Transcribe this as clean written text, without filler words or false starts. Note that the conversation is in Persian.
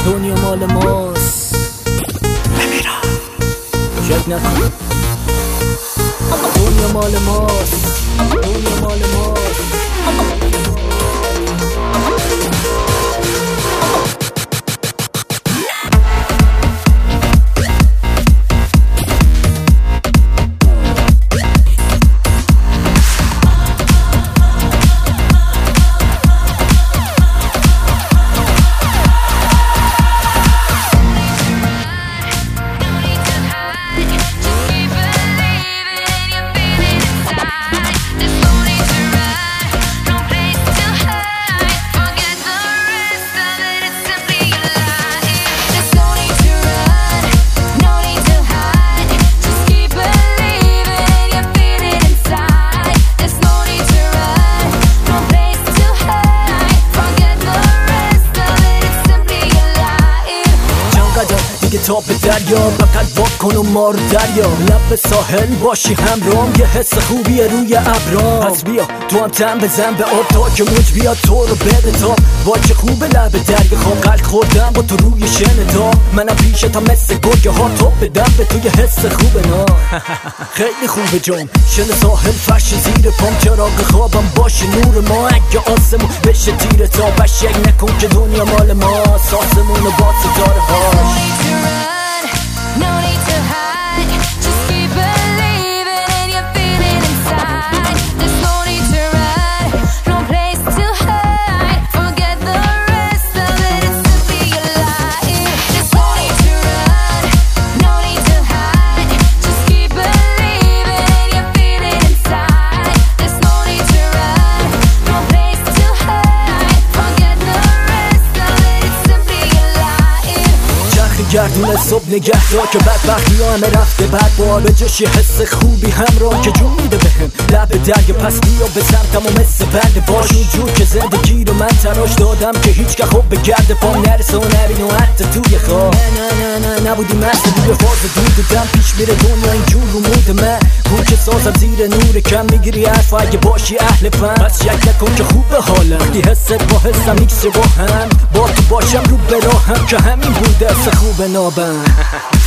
دنیا مال ماست بمیرم شک نکن دنیا مال ماست دنیا مال ماست تا به دریا بغل واکن و مار دریا لب ساحل باشی همرام یه حس خوبیه روی ابرام پس بیا تو هم تن بزن به آب تا که موج بیاد تو رو بده تا وای چه خوبه لب دریا خواب قلق خوردم با تو روی شن تا منم پیشه تا مثل گرگه ها تو بدم به تو یه حس خوبه نا خیلی خوبه جام شن ساحل فرش زیر پام چراغ خوابم باشه نور ما اگه آسمون بشه تیره تا بشک نکن که دنیا مال ما ساسمون با ستاره هاش No need to hide, just keep believing and you feel it inside. There's no need to run, no place to hide. Forget the rest of it, it's simply a lie. There's no need to run, no need to hide. Just keep believing and you feel it inside. There's no need to run, no place to hide. Forget the rest of it, it's simply a lie. چرخی گردون صبح نگه دار که بدبختی ها همه رفته بعد بار به جاش یه حس خوبی همراه که جون میده بهم لب دریا پس بیا به سمتم و مثل بنده باش اونجور که زندگی رو من تراش دادم که هیچ که خوب به گرد پام نرسه و نبین و حتی توی خواب نه نبودی مثل روی فاز دودم پیش میره دنیا اینجور رو مود من اون که سازم زیر نور کم میگیری حرف اگه باشی اهل فن پس شک نکن که خوبه حالم وقتی حست با حسم ایکس با هم با تو باشم رو به راهم که همین بوده حس خوب نابم